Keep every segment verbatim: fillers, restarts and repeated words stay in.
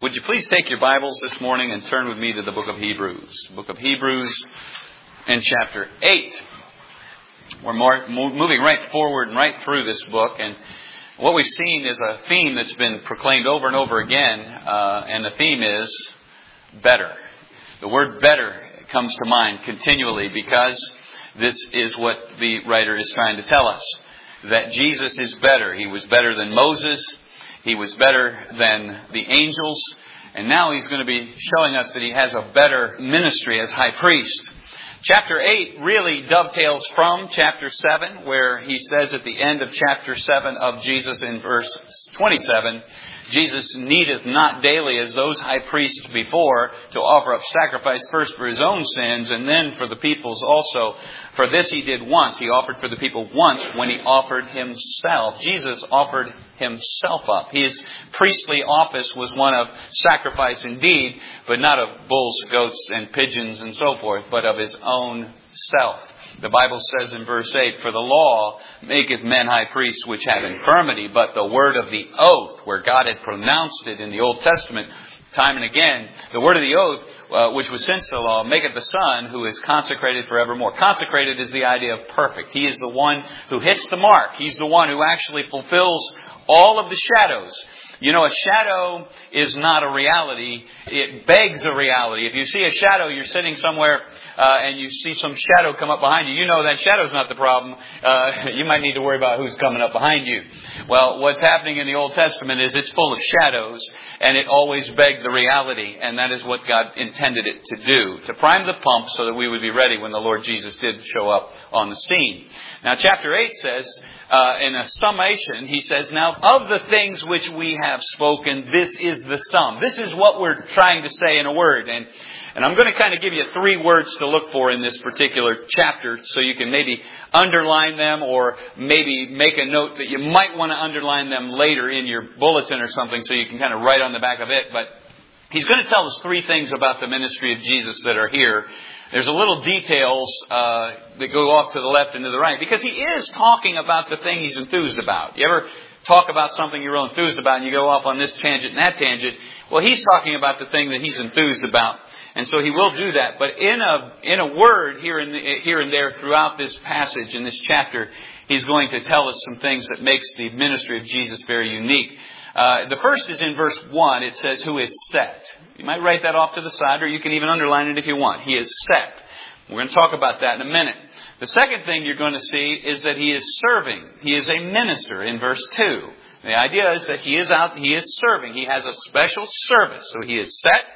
Would you please take your Bibles this morning and turn with me to the book of Hebrews. Book of Hebrews in chapter eight. We're more, moving right forward and right through this book. And what we've seen is a theme that's been proclaimed over and over again. Uh, and the theme is better. The word better comes to mind continually because this is what the writer is trying to tell us. That Jesus is better. He was better than Moses. He was better than the angels. And now he's going to be showing us that he has a better ministry as high priest. Chapter eight really dovetails from chapter seven, where he says at the end of chapter seven of Jesus in verse twenty-seven, Jesus needeth not daily as those high priests before to offer up sacrifice first for his own sins and then for the people's also. For this he did once. He offered for the people once when he offered himself. Jesus offered himself up. His priestly office was one of sacrifice indeed, but not of bulls, goats, and pigeons and so forth, but of his own self. The Bible says in verse eight, for the law maketh men high priests which have infirmity, but the word of the oath, where God had pronounced it in the Old Testament time and again, the word of the oath, uh, which was since the law, maketh the Son who is consecrated forevermore. Consecrated is the idea of perfect. He is the one who hits the mark. He's the one who actually fulfills all of the shadows. You know, a shadow is not a reality. It begs a reality. If you see a shadow, you're sitting somewhere uh, and you see some shadow come up behind you. You know that shadow's not the problem. Uh, you might need to worry about who's coming up behind you. Well, what's happening in the Old Testament is it's full of shadows, and it always begged the reality. And that is what God intended it to do, to prime the pump so that we would be ready when the Lord Jesus did show up on the scene. Now, chapter eight says, uh, in a summation, he says, now, of the things which we have spoken, this is the sum. This is what we're trying to say in a word. And, and I'm going to kind of give you three words to look for in this particular chapter so you can maybe underline them or maybe make a note that you might want to underline them later in your bulletin or something so you can kind of write on the back of it. But he's going to tell us three things about the ministry of Jesus that are here. There's a little details uh, that go off to the left and to the right because he is talking about the thing he's enthused about. You ever talk about something you're real enthused about and you go off on this tangent and that tangent? Well, he's talking about the thing that he's enthused about. And so he will do that. But in a in a word here and, here and there throughout this passage, in this chapter, he's going to tell us some things that makes the ministry of Jesus very unique. Uh, the first is in verse one. It says, who is set. You might write that off to the side, or you can even underline it if you want. He is set. We're going to talk about that in a minute. The second thing you're going to see is that he is serving. He is a minister in verse two. The idea is that he is out, he is serving. He has a special service. So he is set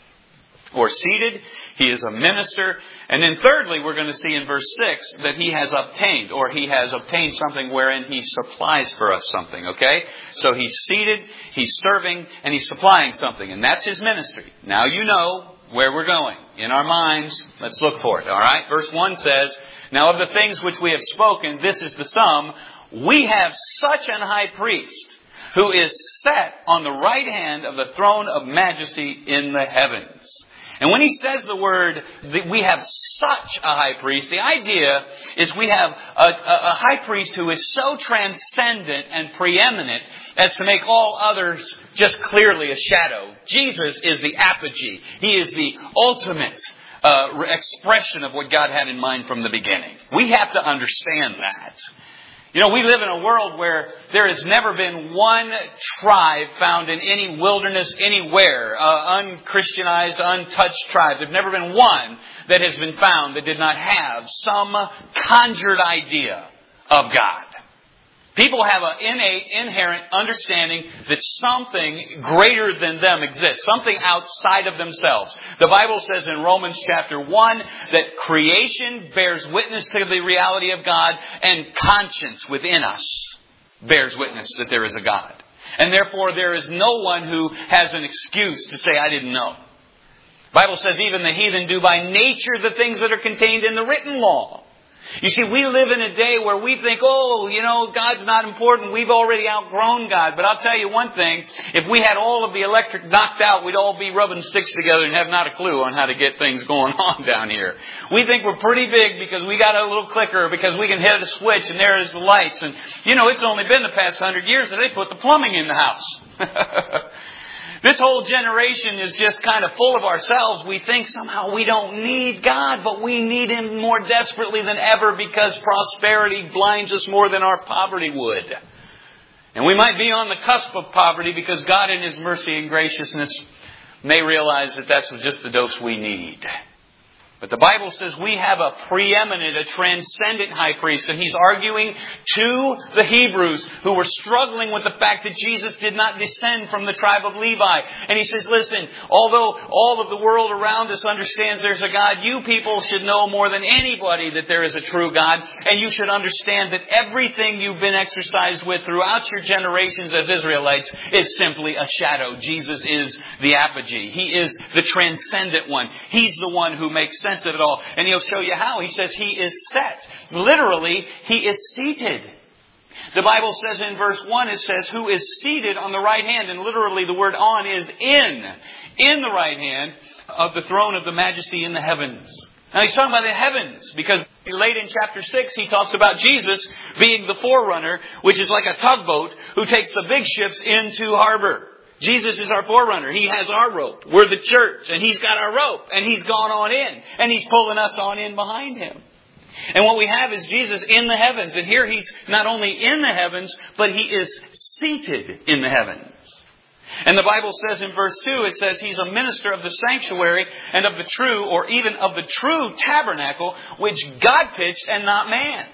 or seated. He is a minister. And then thirdly, we're going to see in verse six that he has obtained, or he has obtained something wherein he supplies for us something, okay? So he's seated, he's serving, and he's supplying something. And that's his ministry. Now you know where we're going. In our minds, let's look for it, all right? Verse one says, now of the things which we have spoken, this is the sum. We have such an high priest who is set on the right hand of the throne of majesty in the heavens. And when he says the word, that we have such a high priest, the idea is we have a, a, a high priest who is so transcendent and preeminent as to make all others just clearly a shadow. Jesus is the apogee. He is the ultimate uh, expression of what God had in mind from the beginning. We have to understand that. You know, we live in a world where there has never been one tribe found in any wilderness anywhere, uh, unchristianized, untouched tribe. There's never been one that has been found that did not have some conjured idea of God. People have an innate, inherent understanding that something greater than them exists, something outside of themselves. The Bible says in Romans chapter one that creation bears witness to the reality of God, and conscience within us bears witness that there is a God. And therefore there is no one who has an excuse to say, I didn't know. The Bible says even the heathen do by nature the things that are contained in the written law. You see, we live in a day where we think, oh, you know, God's not important. We've already outgrown God. But I'll tell you one thing. If we had all of the electric knocked out, we'd all be rubbing sticks together and have not a clue on how to get things going on down here. We think we're pretty big because we got a little clicker, because we can hit a switch and there is the lights. And, you know, it's only been the past hundred years that they put the plumbing in the house. This whole generation is just kind of full of ourselves. We think somehow we don't need God, but we need Him more desperately than ever because prosperity blinds us more than our poverty would. And we might be on the cusp of poverty because God in His mercy and graciousness may realize that that's just the dose we need. But the Bible says we have a preeminent, a transcendent high priest. And he's arguing to the Hebrews who were struggling with the fact that Jesus did not descend from the tribe of Levi. And he says, listen, although all of the world around us understands there's a God, you people should know more than anybody that there is a true God. And you should understand that everything you've been exercised with throughout your generations as Israelites is simply a shadow. Jesus is the apogee. He is the transcendent one. He's the one who makes sense of it all. And he'll show you how. He says He is set. Literally, He is seated. The Bible says in verse one, it says, who is seated on the right hand. And literally the word on is in. In the right hand of the throne of the majesty in the heavens. Now he's talking about the heavens because late in chapter six he talks about Jesus being the forerunner, which is like a tugboat who takes the big ships into harbor. Jesus is our forerunner. He has our rope. We're the church. And He's got our rope. And He's gone on in. And He's pulling us on in behind Him. And what we have is Jesus in the heavens. And here He's not only in the heavens, but He is seated in the heavens. And the Bible says in verse two, it says He's a minister of the sanctuary and of the true, or even of the true tabernacle, which God pitched and not man.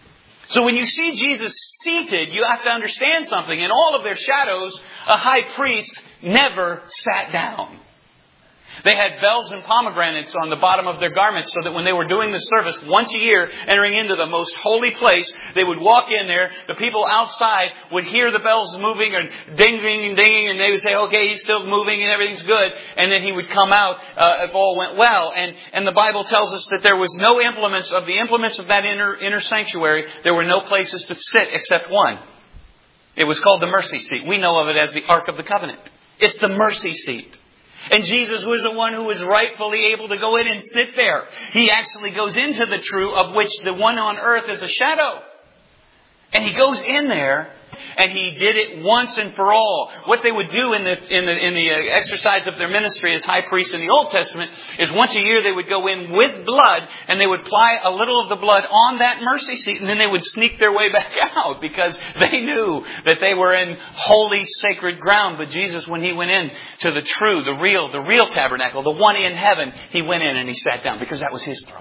So when you see Jesus seated, you have to understand something. In all of their shadows, a high priest never sat down. They had bells and pomegranates on the bottom of their garments so that when they were doing the service once a year, entering into the most holy place, they would walk in there. The people outside would hear the bells moving and ding, ding, and dinging, and they would say, okay, he's still moving and everything's good. And then he would come out uh, if all went well. And, and the Bible tells us that there was no implements of the implements of that inner, inner sanctuary. There were no places to sit except one. It was called the mercy seat. We know of it as the Ark of the Covenant. It's the mercy seat. And Jesus was the one who was rightfully able to go in and sit there. He actually goes into the true, of which the one on earth is a shadow. And He goes in there, and He did it once and for all. What they would do in the in the in the exercise of their ministry as high priest in the Old Testament is once a year they would go in with blood, and they would apply a little of the blood on that mercy seat, and then they would sneak their way back out because they knew that they were in holy, sacred ground. But Jesus, when He went in to the true, the real, the real tabernacle, the one in heaven, He went in and He sat down because that was His throne.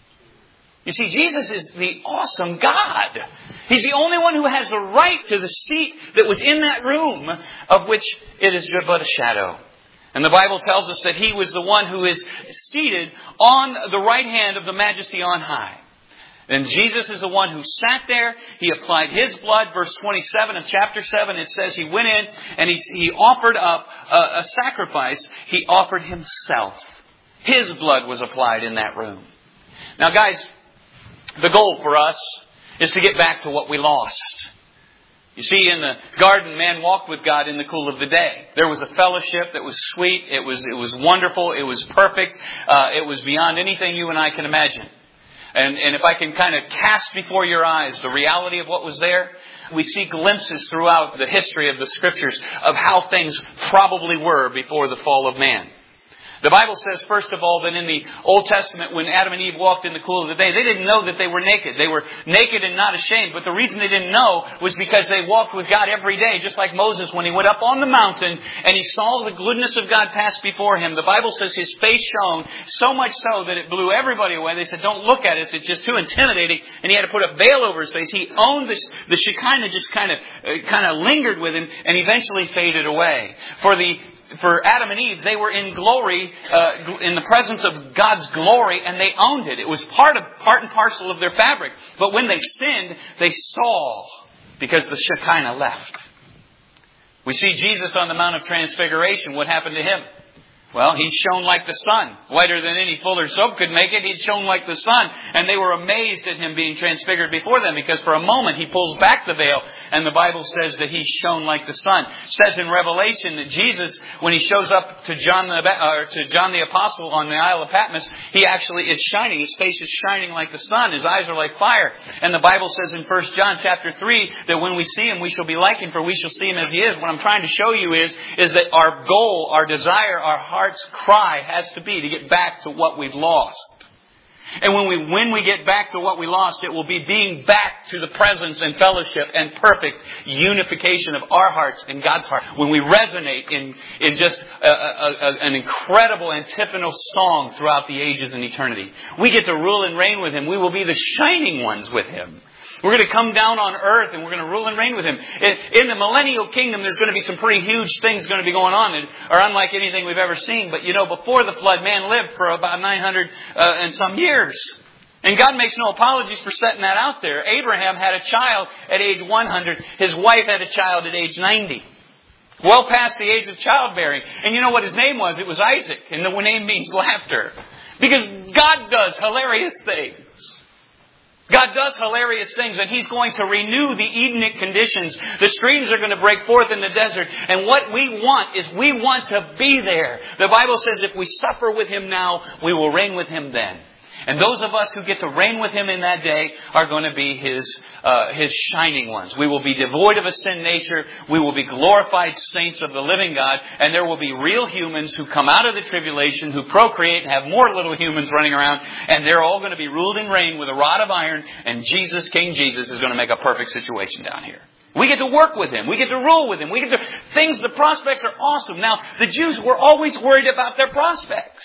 You see, Jesus is the awesome God. He's the only one who has the right to the seat that was in that room, of which it is but a shadow. And the Bible tells us that He was the one who is seated on the right hand of the majesty on high. And Jesus is the one who sat there. He applied His blood. Verse twenty-seven of chapter seven, it says He went in and He, he offered up a, a sacrifice. He offered Himself. His blood was applied in that room. Now, guys, the goal for us is to get back to what we lost. You see, in the garden, man walked with God in the cool of the day. There was a fellowship that was sweet. It was it was wonderful. It was perfect. Uh, it was beyond anything you and I can imagine. And, and if I can kind of cast before your eyes the reality of what was there, we see glimpses throughout the history of the Scriptures of how things probably were before the fall of man. The Bible says, first of all, that in the Old Testament, when Adam and Eve walked in the cool of the day, they didn't know that they were naked. They were naked and not ashamed. But the reason they didn't know was because they walked with God every day, just like Moses when he went up on the mountain and he saw the goodness of God pass before him. The Bible says His face shone so much so that it blew everybody away. They said, don't look at us. It's just too intimidating. And he had to put a veil over his face. He owned this. The Shekinah just kind of, uh, kind of lingered with him and eventually faded away. For the For Adam and Eve, they were in glory, uh, in the presence of God's glory, and they owned it. It was part of, part and parcel of their fabric. But when they sinned, they saw because the Shekinah left. We see Jesus on the Mount of Transfiguration. What happened to Him? Well, He shone like the sun. Whiter than any Fuller's soap could make it. He shone like the sun. And they were amazed at Him being transfigured before them, because for a moment He pulls back the veil and the Bible says that He shone like the sun. It says in Revelation that Jesus, when He shows up to John the, or to John the Apostle on the Isle of Patmos, He actually is shining. His face is shining like the sun. His eyes are like fire. And the Bible says in First John chapter three that when we see Him, we shall be like Him, for we shall see Him as He is. What I'm trying to show you is, is that our goal, our desire, our heart's cry has to be to get back to what we've lost. And when we when we get back to what we lost, it will be being back to the presence and fellowship and perfect unification of our hearts and God's heart. When we resonate in, in just a, a, a, an incredible antiphonal song throughout the ages and eternity. We get to rule and reign with Him. We will be the shining ones with Him. We're going to come down on earth and we're going to rule and reign with Him. In the millennial kingdom, there's going to be some pretty huge things going to be going on that are unlike anything we've ever seen. But you know, before the flood, man lived for about nine hundred uh, and some years. And God makes no apologies for setting that out there. Abraham had a child at age one hundred. His wife had a child at age ninety. Well past the age of childbearing. And you know what his name was? It was Isaac. And the name means laughter. Because God does hilarious things. God does hilarious things, and He's going to renew the Edenic conditions. The streams are going to break forth in the desert. And what we want is we want to be there. The Bible says if we suffer with Him now, we will reign with Him then. And those of us who get to reign with Him in that day are going to be His uh, His shining ones. We will be devoid of a sin nature. We will be glorified saints of the living God. And there will be real humans who come out of the tribulation, who procreate and have more little humans running around. And they're all going to be ruled and reigned with a rod of iron. And Jesus, King Jesus, is going to make a perfect situation down here. We get to work with Him. We get to rule with Him. We get to... Things, the prospects are awesome. Now, the Jews were always worried about their prospects.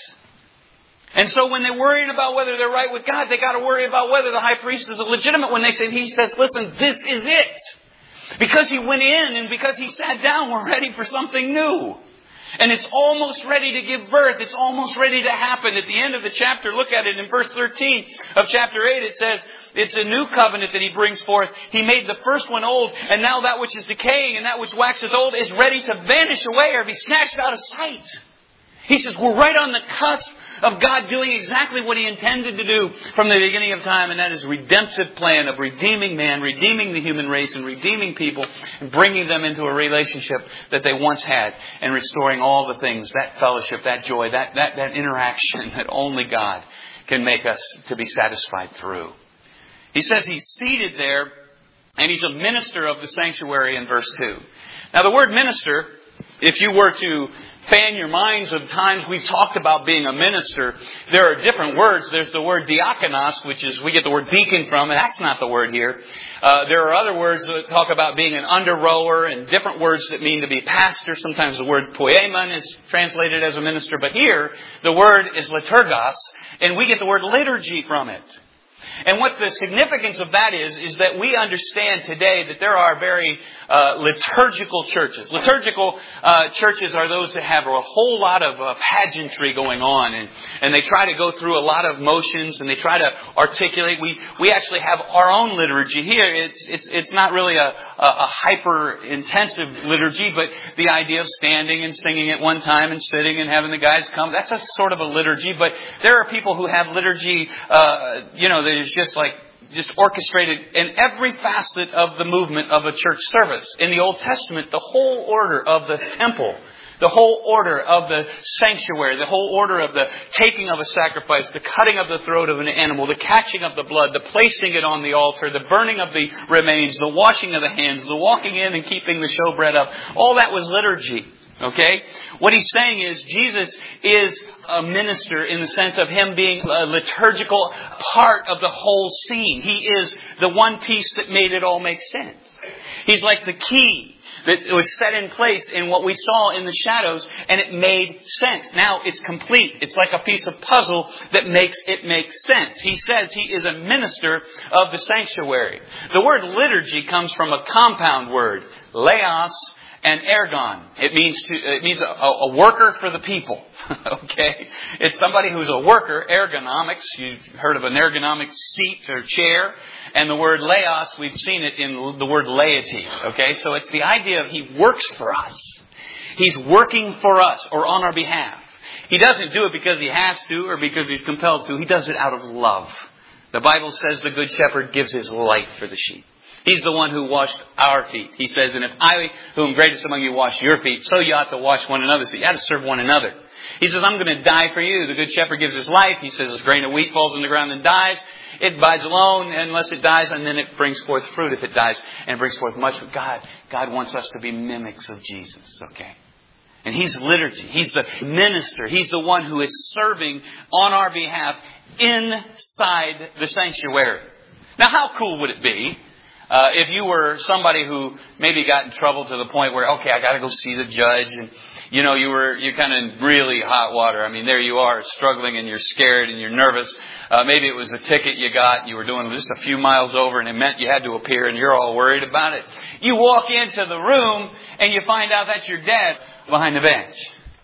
And so when they're worried about whether they're right with God, they got to worry about whether the high priest is legitimate. When they say, He says, listen, this is it. Because He went in and because He sat down, we're ready for something new. And it's almost ready to give birth. It's almost ready to happen. At the end of the chapter, look at it in verse thirteen of chapter eight. It says, it's a new covenant that He brings forth. He made the first one old, and now that which is decaying and that which waxeth old is ready to vanish away or be snatched out of sight. He says, we're right on the cusp of God doing exactly what He intended to do from the beginning of time, and that is a redemptive plan of redeeming man, redeeming the human race, and redeeming people, and bringing them into a relationship that they once had, and restoring all the things, that fellowship, that joy, that, that, that interaction that only God can make us to be satisfied through. He says He's seated there, and He's a minister of the sanctuary in verse two. Now the word minister, if you were to fan your minds of times we've talked about being a minister, there are different words. There's the word diakonos, which is, we get the word deacon from, and that's not the word here. Uh, there are other words that talk about being an under-rower, and different words that mean to be pastor. Sometimes the word poimen is translated as a minister, but here the word is liturgos, and we get the word liturgy from it. And what the significance of that is, is that we understand today that there are very uh, liturgical churches. Liturgical uh, churches are those that have a whole lot of uh, pageantry going on, and, and they try to go through a lot of motions, and they try to articulate. We we actually have our own liturgy here. It's it's it's not really a, a, a hyper intensive liturgy, but the idea of standing and singing at one time and sitting and having the guys come, that's a sort of a liturgy. But there are people who have liturgy, uh, you know, that is just like just orchestrated in every facet of the movement of a church service. In the Old Testament, the whole order of the temple, the whole order of the sanctuary, the whole order of the taking of a sacrifice, the cutting of the throat of an animal, the catching of the blood, the placing it on the altar, the burning of the remains, the washing of the hands, the walking in and keeping the showbread up. All that was liturgy. Okay? What he's saying is Jesus is a minister in the sense of Him being a liturgical part of the whole scene. He is the one piece that made it all make sense. He's like the key that was set in place in what we saw in the shadows, and it made sense. Now it's complete. It's like a piece of puzzle that makes it make sense. He says He is a minister of the sanctuary. The word liturgy comes from a compound word, laos, and ergon. It means to, it means a, a worker for the people. Okay? It's somebody who's a worker. Ergonomics. You've heard of an ergonomic seat or chair. And the word laos, we've seen it in the word laity. Okay? So it's the idea of He works for us. He's working for us or on our behalf. He doesn't do it because he has to or because he's compelled to. He does it out of love. The Bible says the Good Shepherd gives his life for the sheep. He's the one who washed our feet. He says, and if I, who am greatest among you, wash your feet, so you ought to wash one another. So you ought to serve one another. He says, I'm going to die for you. The Good Shepherd gives his life. He says, a grain of wheat falls in the ground and dies. It abides alone unless it dies, and then it brings forth fruit if it dies, and brings forth much. But God, God wants us to be mimics of Jesus, okay? And He's liturgy. He's the minister. He's the one who is serving on our behalf inside the sanctuary. Now, how cool would it be uh, if you were somebody who maybe got in trouble to the point where, okay, I got to go see the judge, and you know, you were, you're kind of in really hot water. I mean, there you are struggling and you're scared and you're nervous. Uh, maybe it was a ticket you got. You were doing just a few miles over and it meant you had to appear and you're all worried about it. You walk into the room and you find out that's your dad behind the bench.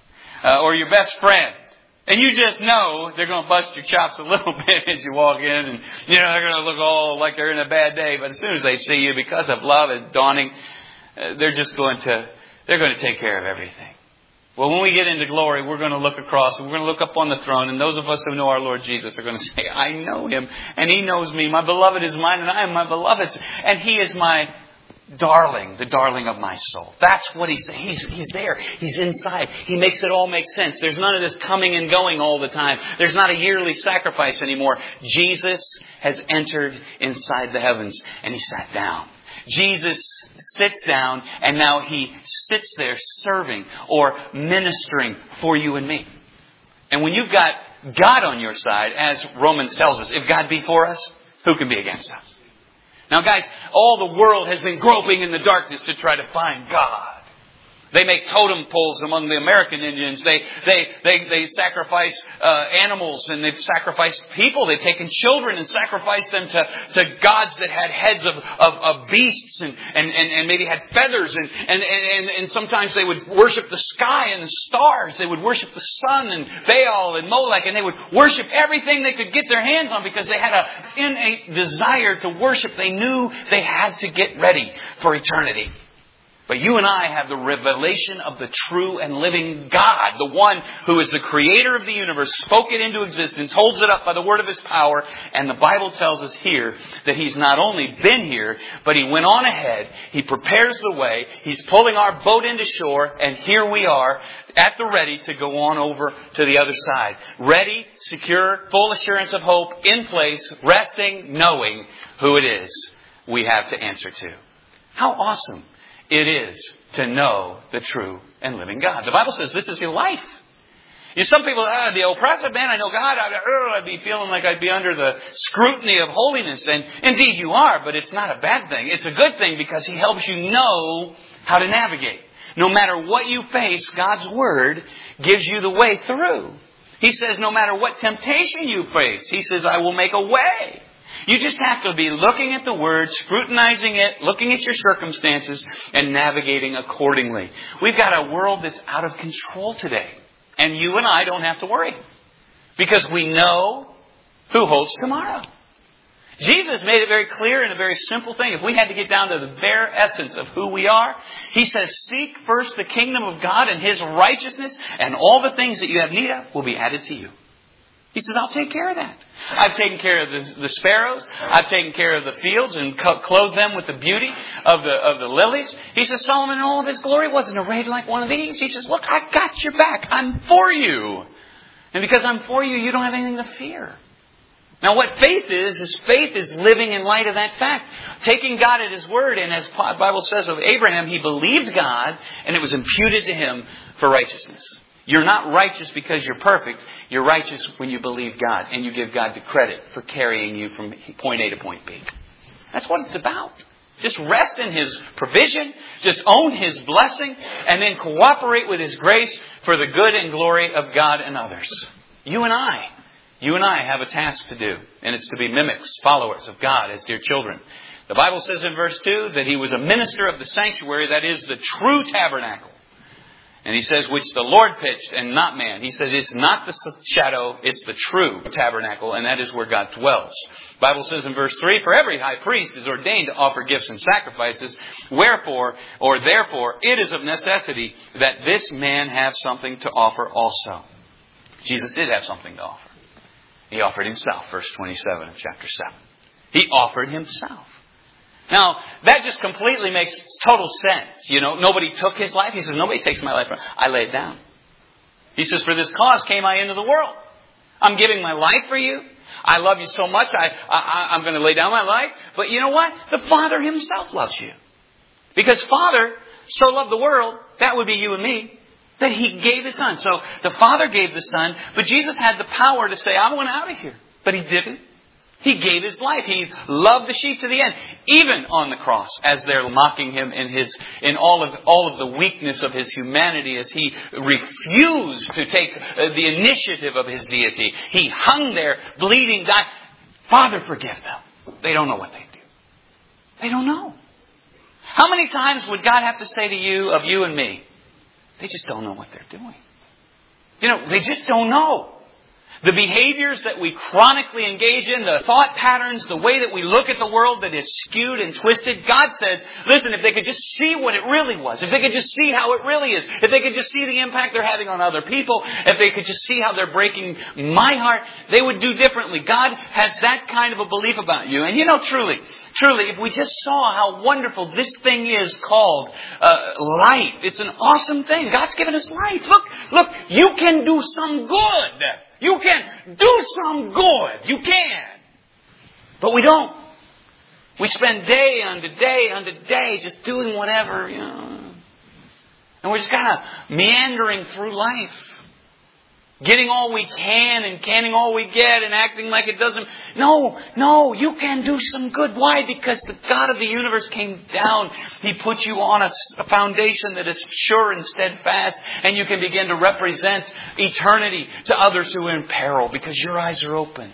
Uh, or your best friend. And you just know they're going to bust your chops a little bit as you walk in. And, you know, they're going to look all like they're in a bad day. But as soon as they see you, because of love is dawning, uh, they're just going to, they're going to take care of everything. Well, when we get into glory, we're going to look across and we're going to look up on the throne. And those of us who know our Lord Jesus are going to say, I know Him and He knows me. My beloved is mine and I am my beloved's. And He is my darling, the darling of my soul. That's what He's saying. He's, he's there. He's inside. He makes it all make sense. There's none of this coming and going all the time. There's not a yearly sacrifice anymore. Jesus has entered inside the heavens and He sat down. Jesus sits down and now He sits there serving or ministering for you and me. And when you've got God on your side, as Romans tells us, if God be for us, who can be against us? Now guys, all the world has been groping in the darkness to try to find God. They make totem poles among the American Indians. They they they, they sacrifice uh, animals and they've sacrificed people. They've taken children and sacrificed them to, to gods that had heads of, of, of beasts and, and, and, and maybe had feathers. And, and, and, and sometimes they would worship the sky and the stars. They would worship the sun and Baal and Molech. And they would worship everything they could get their hands on because they had an innate desire to worship. They knew they had to get ready for eternity. But you and I have the revelation of the true and living God, the one who is the creator of the universe, spoke it into existence, holds it up by the word of His power. And the Bible tells us here that He's not only been here, but He went on ahead. He prepares the way. He's pulling our boat into shore. And here we are at the ready to go on over to the other side. Ready, secure, full assurance of hope, in place, resting, knowing who it is we have to answer to. How awesome it is to know the true and living God. The Bible says this is your life. You know, some people, ah, the oppressive man, I know God, I'd, uh, I'd be feeling like I'd be under the scrutiny of holiness. And indeed you are, but it's not a bad thing. It's a good thing because He helps you know how to navigate. No matter what you face, God's Word gives you the way through. He says no matter what temptation you face, He says, I will make a way. You just have to be looking at the Word, scrutinizing it, looking at your circumstances, and navigating accordingly. We've got a world that's out of control today. And you and I don't have to worry. Because we know who holds tomorrow. Jesus made it very clear in a very simple thing. If we had to get down to the bare essence of who we are, He says, seek first the kingdom of God and His righteousness, and all the things that you have need of will be added to you. He says, I'll take care of that. I've taken care of the, the sparrows. I've taken care of the fields and co- clothed them with the beauty of the of the lilies. He says, Solomon in all of his glory wasn't arrayed like one of these. He says, look, I got your back. I'm for you. And because I'm for you, you don't have anything to fear. Now what faith is, is faith is living in light of that fact. Taking God at His word. And as the Bible says of Abraham, he believed God and it was imputed to him for righteousness. You're not righteous because you're perfect. You're righteous when you believe God and you give God the credit for carrying you from point A to point B. That's what it's about. Just rest in His provision. Just own His blessing and then cooperate with His grace for the good and glory of God and others. You and I, you and I have a task to do, and it's to be mimics, followers of God as dear children. The Bible says in verse two that He was a minister of the sanctuary, that is the true tabernacle. And He says, which the Lord pitched and not man. He says, it's not the shadow, it's the true tabernacle, and that is where God dwells. The Bible says in verse three, for every high priest is ordained to offer gifts and sacrifices. Wherefore, or therefore, it is of necessity that this man have something to offer also. Jesus did have something to offer. He offered Himself, verse twenty-seven of chapter seven. He offered Himself. Now, that just completely makes total sense. You know, nobody took His life. He says, nobody takes my life. I lay it down. He says, for this cause came I into the world. I'm giving my life for you. I love you so much, I, I, I'm going to lay down my life. But you know what? The Father Himself loves you. Because Father so loved the world, that would be you and me, that He gave His Son. So the Father gave the Son, but Jesus had the power to say, I want out of here. But He didn't. He gave His life. He loved the sheep to the end, even on the cross, as they're mocking Him in his, in all of, all of the weakness of His humanity, as He refused to take the initiative of His deity. He hung there, bleeding, dying. Father, forgive them. They don't know what they do. They don't know. How many times would God have to say to you, of you and me, they just don't know what they're doing. You know, they just don't know. The behaviors that we chronically engage in, the thought patterns, the way that we look at the world that is skewed and twisted. God says, listen, if they could just see what it really was, if they could just see how it really is, if they could just see the impact they're having on other people, if they could just see how they're breaking my heart, they would do differently. God has that kind of a belief about you. And you know, truly, truly, if we just saw how wonderful this thing is called uh, life, it's an awesome thing. God's given us life. Look, look, you can do some good. You can do some good. You can. But we don't. We spend day unto day unto day just doing whatever, you know. And we're just kind of meandering through life. Getting all we can and canning all we get and acting like it doesn't. No, no, you can do some good. Why? Because the God of the universe came down. He put you on a, a foundation that is sure and steadfast. And you can begin to represent eternity to others who are in peril because your eyes are opened.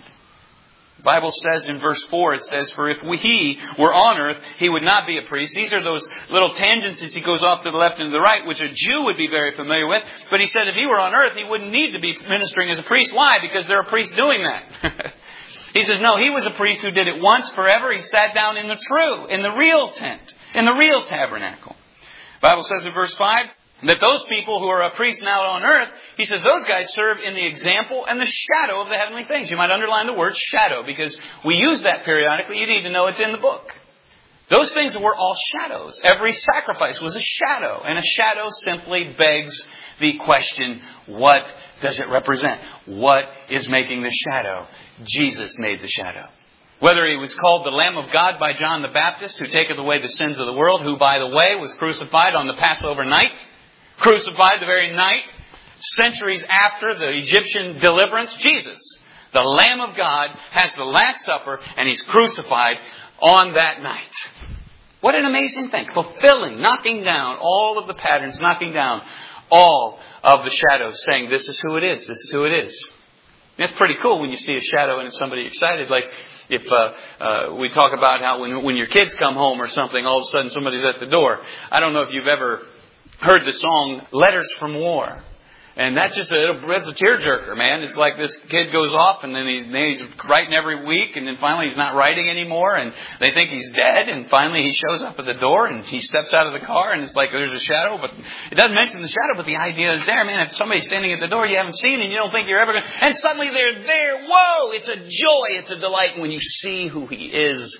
The Bible says in verse four, it says, for if we, He were on earth, He would not be a priest. These are those little tangents as He goes off to the left and to the right, which a Jew would be very familiar with. But He said if He were on earth, He wouldn't need to be ministering as a priest. Why? Because there are priests doing that. He says, no, He was a priest who did it once forever. He sat down in the true, in the real tent, in the real tabernacle. The Bible says in verse five, that those people who are a priest now on earth, He says those guys serve in the example and the shadow of the heavenly things. You might underline the word shadow because we use that periodically. You need to know it's in the book. Those things were all shadows. Every sacrifice was a shadow. And a shadow simply begs the question, what does it represent? What is making the shadow? Jesus made the shadow. Whether He was called the Lamb of God by John the Baptist, who taketh away the sins of the world, who, by the way, was crucified on the Passover night, crucified the very night, centuries after the Egyptian deliverance. Jesus, the Lamb of God, has the Last Supper and He's crucified on that night. What an amazing thing. Fulfilling, knocking down all of the patterns, knocking down all of the shadows, saying this is who it is, this is who it is. It's pretty cool when you see a shadow and it's somebody excited. Like if uh, uh, we talk about how when, when your kids come home or something, all of a sudden somebody's at the door. I don't know if you've ever heard the song Letters from War. And that's just a, that's a tearjerker, man. It's like this kid goes off and then, he, then he's writing every week and then finally he's not writing anymore and they think he's dead and finally he shows up at the door and he steps out of the car and it's like there's a shadow, but it doesn't mention the shadow, but the idea is there. Man, if somebody's standing at the door you haven't seen and you don't think you're ever going to, and suddenly they're there. Whoa! It's a joy. It's a delight. And when you see who He is,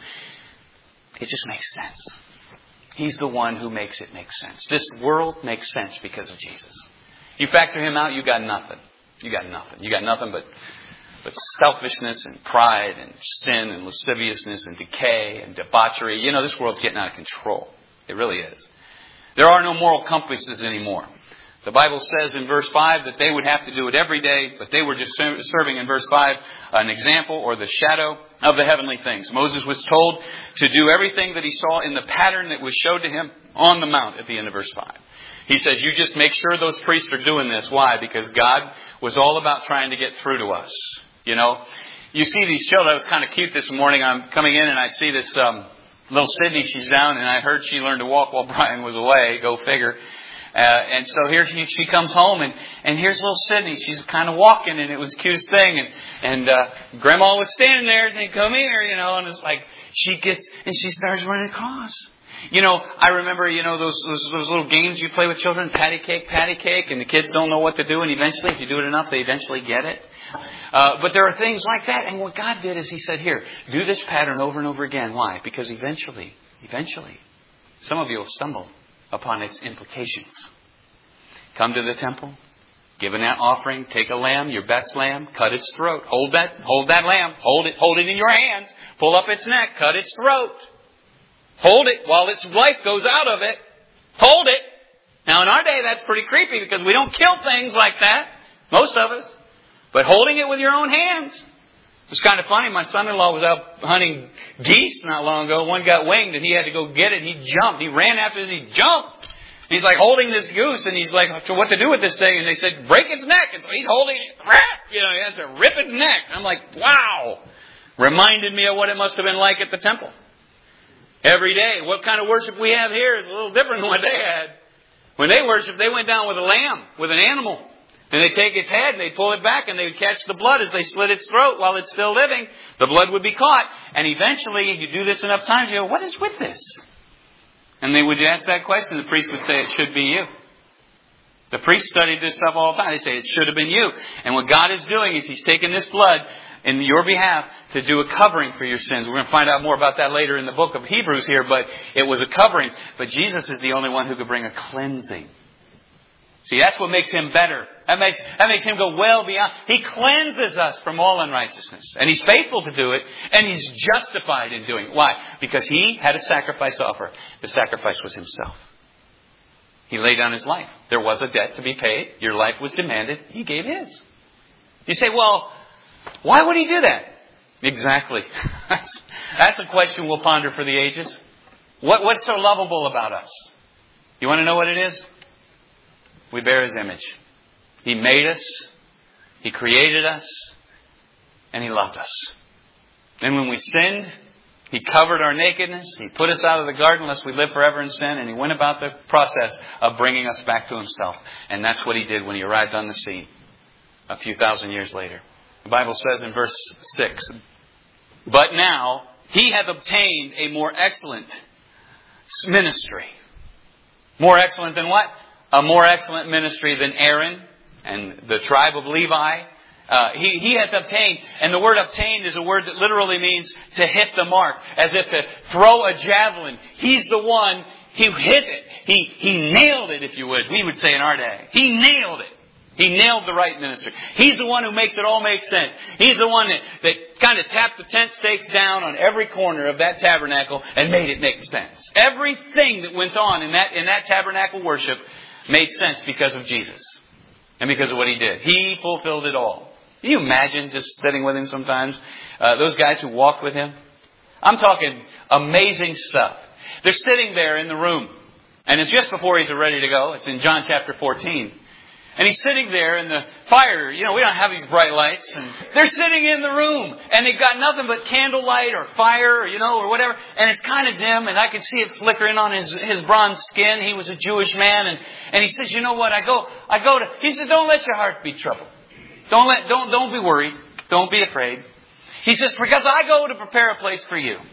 it just makes sense. He's the one who makes it make sense. This world makes sense because of Jesus. You factor Him out, you got nothing. You got nothing. You got nothing but, but selfishness and pride and sin and lasciviousness and decay and debauchery. You know, this world's getting out of control. It really is. There are no moral compasses anymore. The Bible says in verse five that they would have to do it every day, but they were just serving in verse five an example or the shadow of the heavenly things. Moses was told to do everything that he saw in the pattern that was showed to him on the mount at the end of verse five. He says, you just make sure those priests are doing this. Why? Because God was all about trying to get through to us. You know, you see these children. It was kind of cute this morning. I'm coming in and I see this um, little Sydney. She's down and I heard she learned to walk while Brian was away. Go figure. Uh, and so here she, she comes home and, and here's little Sydney. She's kind of walking and it was the cutest thing. And, and, uh, Grandma was standing there and they come here, you know, and it's like she gets, and she starts running across. You know, I remember, you know, those, those those little games you play with children, patty cake, patty cake, and the kids don't know what to do, and eventually, if you do it enough, they eventually get it. Uh, but there are things like that, and what God did is He said, here, do this pattern over and over again. Why? Because eventually, eventually, some of you will stumble upon its implications. Come to the temple, give an offering, take a lamb, your best lamb, cut its throat. Hold that, hold that lamb, hold it, hold it in your hands, pull up its neck, cut its throat. Hold it while its life goes out of it. Hold it. Now in our day that's pretty creepy because we don't kill things like that. Most of us. But holding it with your own hands. It's kind of funny. My son-in-law was out hunting geese not long ago. One got winged and he had to go get it. He jumped. He ran after it. He jumped. He's like holding this goose and he's like, so what to do with this thing? And they said, break its neck. And so he's holding it. You know, he has to rip its neck. I'm like, wow. Reminded me of what it must have been like at the temple. Every day. What kind of worship we have here is a little different than what they had. When they worshiped, they went down with a lamb, with an animal. And they'd take its head and they'd pull it back and they'd catch the blood as they slit its throat while it's still living. The blood would be caught. And eventually, if you do this enough times, you go, what is with this? And they would ask that question. The priest would say, it should be you. The priest studied this stuff all the time. They say, it should have been you. And what God is doing is He's taking this blood in your behalf to do a covering for your sins. We're going to find out more about that later in the book of Hebrews here, but it was a covering. But Jesus is the only one who could bring a cleansing. See, that's what makes Him better. That makes, that makes Him go well beyond. He cleanses us from all unrighteousness. And He's faithful to do it, and He's justified in doing it. Why? Because He had a sacrifice to offer. The sacrifice was Himself. He laid down His life. There was a debt to be paid. Your life was demanded. He gave His. You say, well, why would He do that? Exactly. That's a question we'll ponder for the ages. What, what's so lovable about us? You want to know what it is? We bear His image. He made us. He created us. And He loved us. And when we sinned, He covered our nakedness. He put us out of the garden lest we live forever in sin. And He went about the process of bringing us back to Himself. And that's what He did when He arrived on the scene a few thousand years later. The Bible says in verse six, but now He hath obtained a more excellent ministry. More excellent than what? A more excellent ministry than Aaron and the tribe of Levi. Uh, he, he hath obtained, and the word obtained is a word that literally means to hit the mark, as if to throw a javelin. He's the one who hit it. He, he nailed it, if you would. We would say in our day. He nailed it. He nailed the right ministry. He's the one who makes it all make sense. He's the one that, that kind of tapped the tent stakes down on every corner of that tabernacle and made it make sense. Everything that went on in that, in that tabernacle worship made sense because of Jesus. And because of what He did. He fulfilled it all. Can you imagine just sitting with Him sometimes? Uh, those guys who walked with Him? I'm talking amazing stuff. They're sitting there in the room. And it's just before He's ready to go. It's in John chapter fourteen. And He's sitting there in the fire. You know, we don't have these bright lights. And they're sitting in the room. And they've got nothing but candlelight or fire, or, you know, or whatever. And it's kind of dim. And I can see it flickering on his, his bronze skin. He was a Jewish man. And, and he says, you know what? I go, I go to, he says, don't let your heart be troubled. Don't let, don't, don't be worried. Don't be afraid. He says, because I go to prepare a place for you.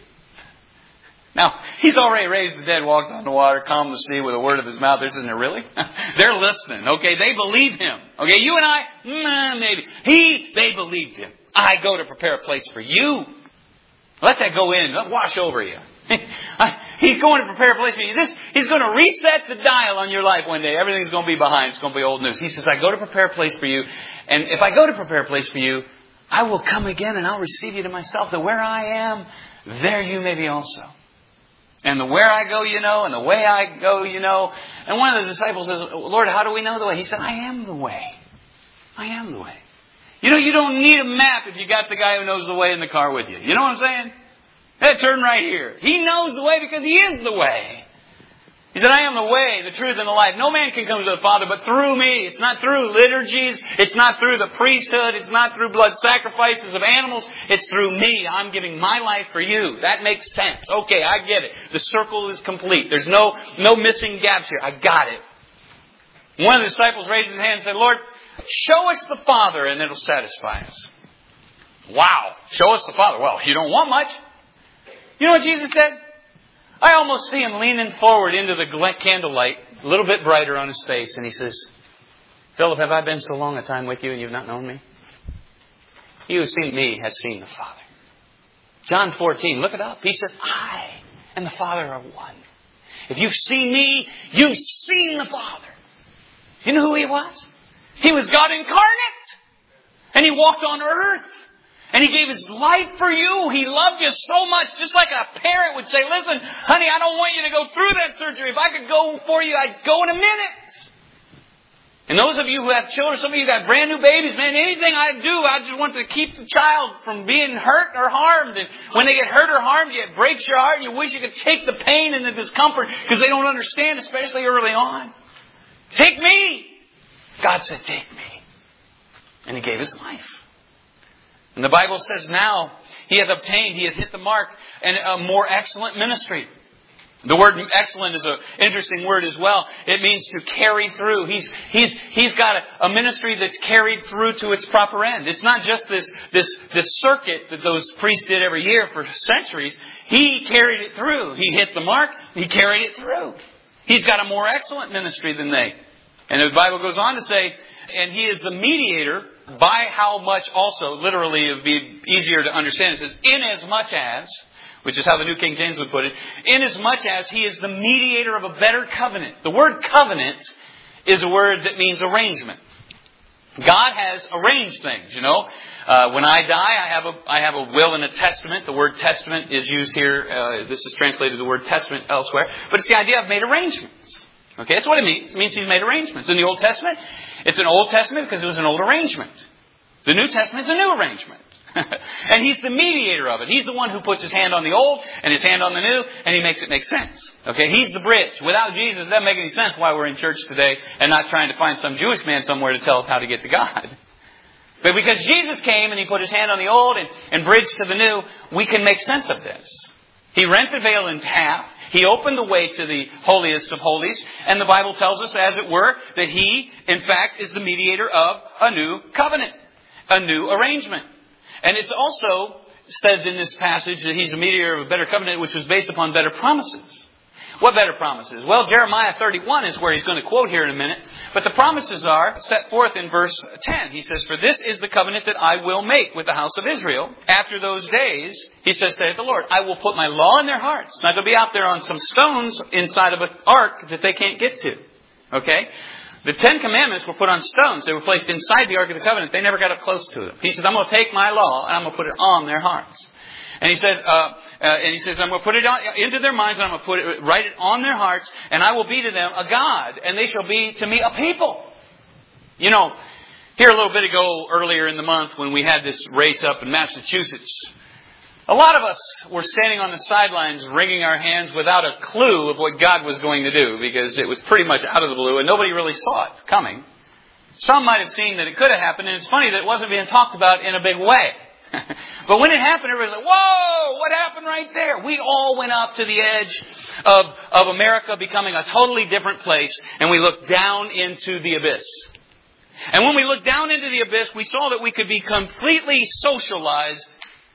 Now, He's already raised the dead, walked on the water, calmed the sea with a word of His mouth. They're sitting there, really? They're listening. Okay, they believe Him. Okay, you and I, mm, maybe. He, they believed Him. I go to prepare a place for you. Let that go in. Let it wash over you. He's going to prepare a place for you. This, he's going to reset the dial on your life one day. Everything's going to be behind. It's going to be old news. He says, I go to prepare a place for you. And if I go to prepare a place for you, I will come again and I'll receive you to myself. That where I am, there you may be also. And the where I go, you know, and the way I go, you know. And one of the disciples says, Lord, how do we know the way? He said, I am the way. I am the way. You know, you don't need a map if you got the guy who knows the way in the car with you. You know what I'm saying? Hey, turn right here. He knows the way because He is the way. He said, I am the way, the truth, and the life. No man can come to the Father but through me. It's not through liturgies. It's not through the priesthood. It's not through blood sacrifices of animals. It's through me. I'm giving my life for you. That makes sense. Okay, I get it. The circle is complete. There's no, no missing gaps here. I got it. One of the disciples raised his hand and said, Lord, show us the Father and it'll satisfy us. Wow. Show us the Father. Well, you don't want much. You know what Jesus said? I almost see him leaning forward into the candlelight, a little bit brighter on his face, and he says, Philip, have I been so long a time with you and you've not known me? He who has seen me has seen the Father. John fourteen, look it up. He said, I and the Father are one. If you've seen me, you've seen the Father. You know who He was? He was God incarnate. And He walked on earth. And He gave His life for you. He loved you so much, just like a parent would say, listen, honey, I don't want you to go through that surgery. If I could go for you, I'd go in a minute. And those of you who have children, some of you got brand new babies, man, anything I do, I just want to keep the child from being hurt or harmed. And when they get hurt or harmed, it breaks your heart and you wish you could take the pain and the discomfort because they don't understand, especially early on. Take me. God said, take me. And He gave His life. And the Bible says now He hath obtained, He hath hit the mark, and a more excellent ministry. The word excellent is an interesting word as well. It means to carry through. He's he's he's got a, a ministry that's carried through to its proper end. It's not just this this this circuit that those priests did every year for centuries. He carried it through. He hit the mark. He carried it through. He's got a more excellent ministry than they. And the Bible goes on to say, and He is the mediator by how much also, literally it would be easier to understand. It says, in as much as, which is how the New King James would put it, in as much as He is the mediator of a better covenant. The word covenant is a word that means arrangement. God has arranged things, you know. Uh, when I die, I have a I have a will and a testament. The word testament is used here. Uh, this is translated the word testament elsewhere. But it's the idea of made arrangements. Okay, that's what it means. It means He's made arrangements. In the Old Testament, it's an Old Testament because it was an old arrangement. The New Testament is a new arrangement. And He's the mediator of it. He's the one who puts His hand on the old and His hand on the new, and He makes it make sense. Okay, He's the bridge. Without Jesus, it doesn't make any sense why we're in church today and not trying to find some Jewish man somewhere to tell us how to get to God. But because Jesus came and He put His hand on the old and, and bridged to the new, we can make sense of this. He rent the veil in half. He opened the way to the holiest of holies. And the Bible tells us, as it were, that He, in fact, is the mediator of a new covenant, a new arrangement. And it also says in this passage that He's a mediator of a better covenant, which was based upon better promises. What better promises? Well, Jeremiah thirty-one is where he's going to quote here in a minute. But the promises are set forth in verse ten. He says, for this is the covenant that I will make with the house of Israel. After those days, He says, saith the Lord, I will put my law in their hearts. It's not going to be out there on some stones inside of an ark that they can't get to. Okay? The Ten Commandments were put on stones. They were placed inside the Ark of the Covenant. They never got up close to them. He says, I'm going to take my law and I'm going to put it on their hearts. And he says, uh, uh, and he says, I'm going to put it on, into their minds, and I'm going to put it, write it on their hearts, and I will be to them a God, and they shall be to me a people. You know, here a little bit ago, earlier in the month, when we had this race up in Massachusetts, a lot of us were standing on the sidelines, wringing our hands without a clue of what God was going to do, because it was pretty much out of the blue, and nobody really saw it coming. Some might have seen that it could have happened, and it's funny that it wasn't being talked about in a big way. But when it happened, everybody was like, whoa, what happened right there? We all went up to the edge of, of America becoming a totally different place, and we looked down into the abyss. And when we looked down into the abyss, we saw that we could be completely socialized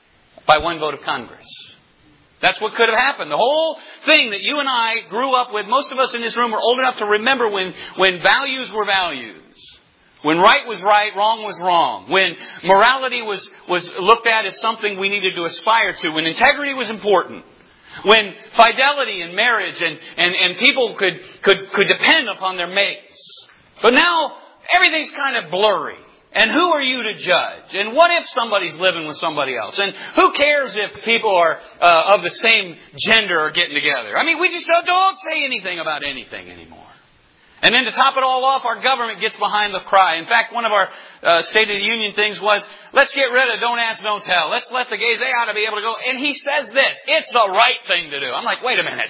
by one vote of Congress. That's what could have happened. The whole thing that you and I grew up with, most of us in this room were old enough to remember when, when values were values. When right was right, wrong was wrong. When morality was, was looked at as something we needed to aspire to. When integrity was important. When fidelity in marriage and, and, and people could, could, could depend upon their mates. But now everything's kind of blurry. And who are you to judge? And what if somebody's living with somebody else? And who cares if people are uh, of the same gender are getting together? I mean, we just don't, don't say anything about anything anymore. And then to top it all off, our government gets behind the cry. In fact, one of our uh, State of the Union things was, let's get rid of don't ask, don't tell. Let's let the gays, they ought to be able to go. And he says this, it's the right thing to do. I'm like, wait a minute.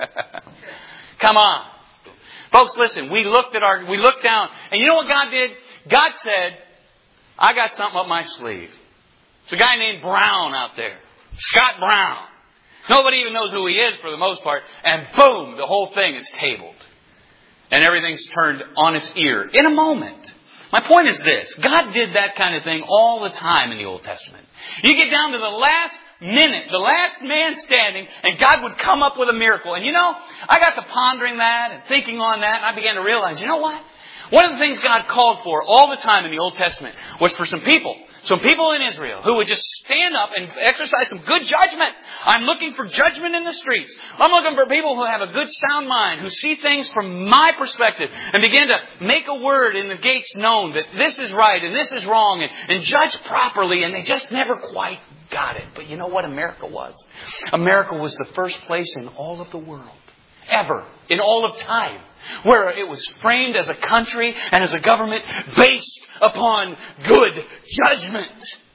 Come on. Folks, listen, we looked at our, we looked down, and you know what God did? God said, I got something up my sleeve. It's a guy named Brown out there. Scott Brown. Nobody even knows who he is for the most part. And boom, the whole thing is tabled. And everything's turned on its ear in a moment. My point is this. God did that kind of thing all the time in the Old Testament. You get down to the last minute, the last man standing, and God would come up with a miracle. And you know, I got to pondering that and thinking on that, and I began to realize, you know what? One of the things God called for all the time in the Old Testament was for some people, some people in Israel who would just stand up and exercise some good judgment. I'm looking for judgment in the streets. I'm looking for people who have a good sound mind, who see things from my perspective and begin to make a word in the gates known that this is right and this is wrong and, and judge properly, and they just never quite got it. But you know what America was? America was the first place in all of the world, ever, in all of time, where it was framed as a country and as a government based upon good judgment.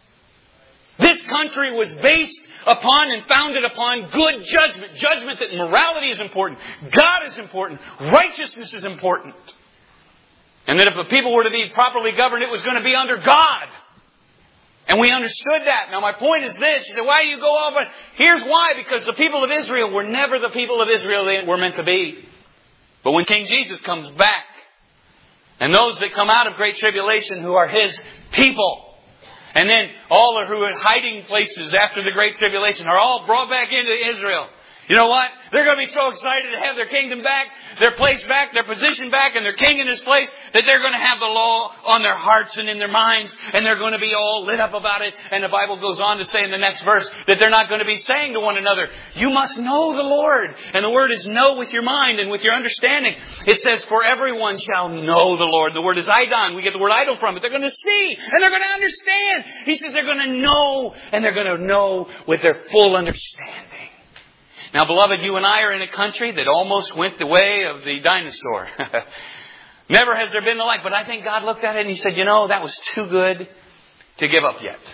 This country was based upon and founded upon good judgment. Judgment that morality is important, God is important, righteousness is important. And that if the people were to be properly governed, it was going to be under God. And we understood that. Now my point is this. You say, why do you go off? Here's why. Because the people of Israel were never the people of Israel they were meant to be. But when King Jesus comes back, and those that come out of great tribulation who are His people, and then all who are in hiding places after the great tribulation are all brought back into Israel. You know what? They're going to be so excited to have their kingdom back, their place back, their position back, and their king in His place, that they're going to have the law on their hearts and in their minds, and they're going to be all lit up about it. And the Bible goes on to say in the next verse that they're not going to be saying to one another, you must know the Lord. And the word is know with your mind and with your understanding. It says, for everyone shall know the Lord. The word is idon. We get the word idol from it. They're going to see and they're going to understand. He says they're going to know, and they're going to know with their full understanding. Now, beloved, you and I are in a country that almost went the way of the dinosaur. Never has there been the like. But I think God looked at it and He said, you know, that was too good to give up yet.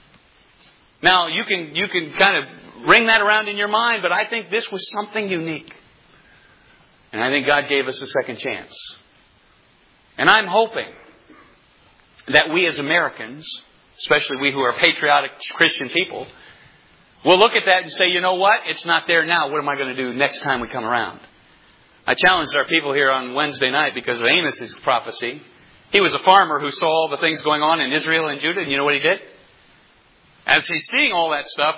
Now, you can you can kind of ring that around in your mind, but I think this was something unique. And I think God gave us a second chance. And I'm hoping that we as Americans, especially we who are patriotic Christian people, we'll look at that and say, you know what? It's not there now. What am I going to do next time we come around? I challenged our people here on Wednesday night because of Amos' prophecy. He was a farmer who saw all the things going on in Israel and Judah. And you know what he did? As he's seeing all that stuff,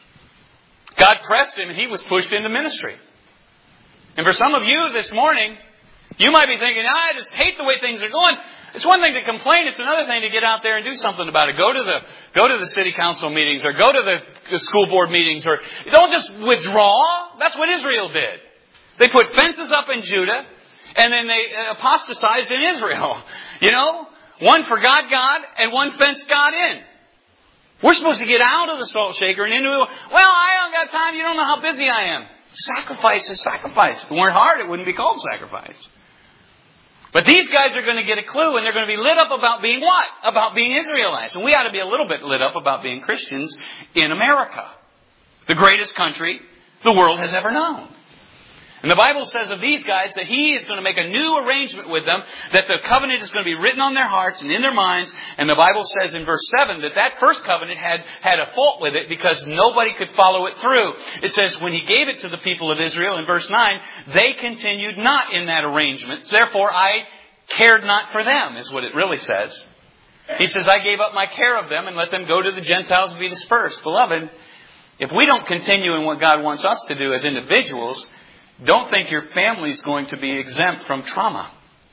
God pressed him and he was pushed into ministry. And for some of you this morning, you might be thinking, I just hate the way things are going. It's one thing to complain. It's another thing to get out there and do something about it. Go to the go to the city council meetings, or go to the, the school board meetings, or don't just withdraw. That's what Israel did. They put fences up in Judah, and then they apostatized in Israel. You know, one for God, God, and one fenced God in. We're supposed to get out of the salt shaker and into, well, I don't got time. You don't know how busy I am. Sacrifice is sacrifice. If it weren't hard, it wouldn't be called sacrifice. But these guys are going to get a clue, and they're going to be lit up about being what? About being Israelites. And we ought to be a little bit lit up about being Christians in America, the greatest country the world has ever known. And the Bible says of these guys that He is going to make a new arrangement with them, that the covenant is going to be written on their hearts and in their minds. And the Bible says in verse seven that that first covenant had, had a fault with it because nobody could follow it through. It says when He gave it to the people of Israel in verse nine, they continued not in that arrangement. Therefore I cared not for them, is what it really says. He says, I gave up my care of them and let them go to the Gentiles and be dispersed. Beloved, if we don't continue in what God wants us to do as individuals, don't think your family is going to be exempt from trauma.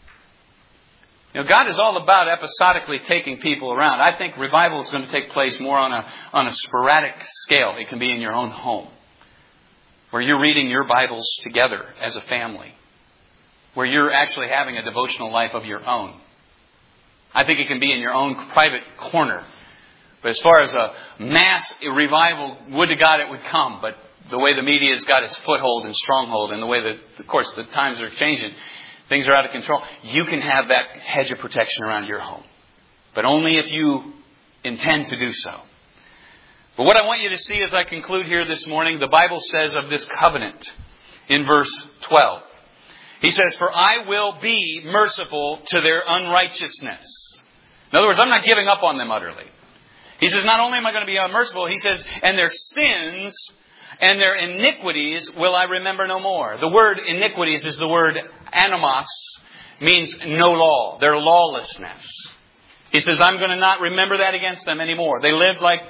You know, God is all about episodically taking people around. I think revival is going to take place more on a on a sporadic scale. It can be in your own home, where you're reading your Bibles together as a family, where you're actually having a devotional life of your own. I think it can be in your own private corner. But as far as a mass revival, would to God it would come. But the way the media has got its foothold and stronghold, and the way that, of course, the times are changing, things are out of control, you can have that hedge of protection around your home. But only if you intend to do so. But what I want you to see as I conclude here this morning, the Bible says of this covenant in verse twelve. He says, for I will be merciful to their unrighteousness. In other words, I'm not giving up on them utterly. He says, not only am I going to be unmerciful, he says, and their sins and their iniquities will I remember no more. The word iniquities is the word anamos, means no law, their lawlessness. He says, I'm going to not remember that against them anymore. They lived like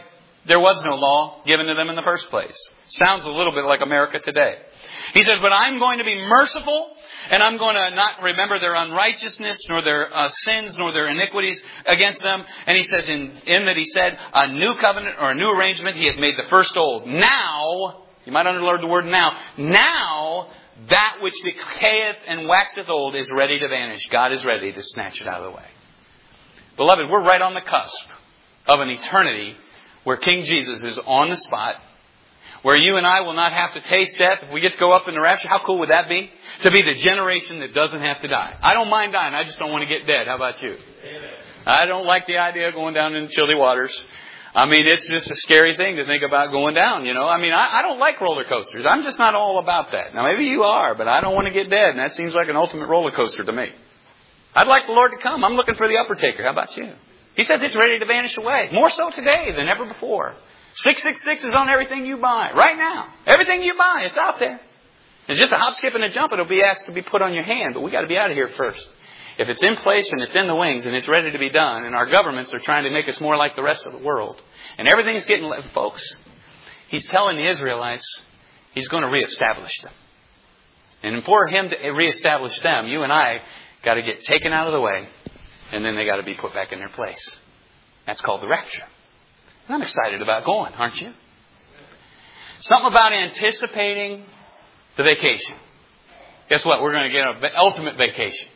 There was no law given to them in the first place. Sounds a little bit like America today. He says, but I'm going to be merciful, and I'm going to not remember their unrighteousness, nor their uh, sins, nor their iniquities against them. And he says, in, in that he said, a new covenant or a new arrangement, he has made the first old. Now, you might underline the word now, now that which decayeth and waxeth old is ready to vanish. God is ready to snatch it out of the way. Beloved, we're right on the cusp of an eternity where King Jesus is on the spot, where you and I will not have to taste death. If we get to go up in the rapture, how cool would that be? To be the generation that doesn't have to die. I don't mind dying. I just don't want to get dead. How about you? Amen. I don't like the idea of going down in chilly waters. I mean, it's just a scary thing to think about going down, you know. I mean, I, I don't like roller coasters. I'm just not all about that. Now, maybe you are, but I don't want to get dead. And that seems like an ultimate roller coaster to me. I'd like the Lord to come. I'm looking for the upper taker. How about you? He says it's ready to vanish away. More so today than ever before. six six six is on everything you buy. Right now. Everything you buy, it's out there. It's just a hop, skip, and a jump. It'll be asked to be put on your hand. But we got to be out of here first. If it's in place and it's in the wings and it's ready to be done, and our governments are trying to make us more like the rest of the world, and everything's getting, folks, He's telling the Israelites He's going to reestablish them. And for Him to reestablish them, you and I got to get taken out of the way, and then they got to be put back in their place. That's called the rapture. And I'm excited about going, aren't you? Something about anticipating the vacation. Guess what? We're going to get an ultimate vacation.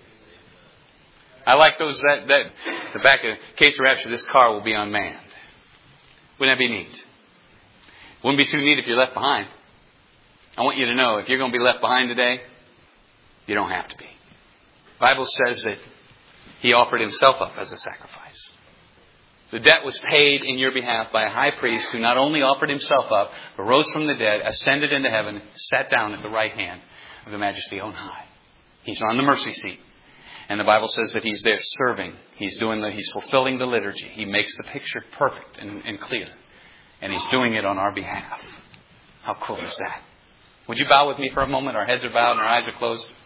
I like those, that, that, the back of, in case of rapture, this car will be unmanned. Wouldn't that be neat? Wouldn't be too neat if you're left behind. I want you to know, if you're going to be left behind today, you don't have to be. The Bible says that He offered Himself up as a sacrifice. The debt was paid in your behalf by a high priest who not only offered himself up, but rose from the dead, ascended into heaven, sat down at the right hand of the Majesty on high. He's on the mercy seat. And the Bible says that He's there serving. He's doing the, He's fulfilling the liturgy. He makes the picture perfect and, and clear. And He's doing it on our behalf. How cool is that? Would you bow with me for a moment? Our heads are bowed and our eyes are closed.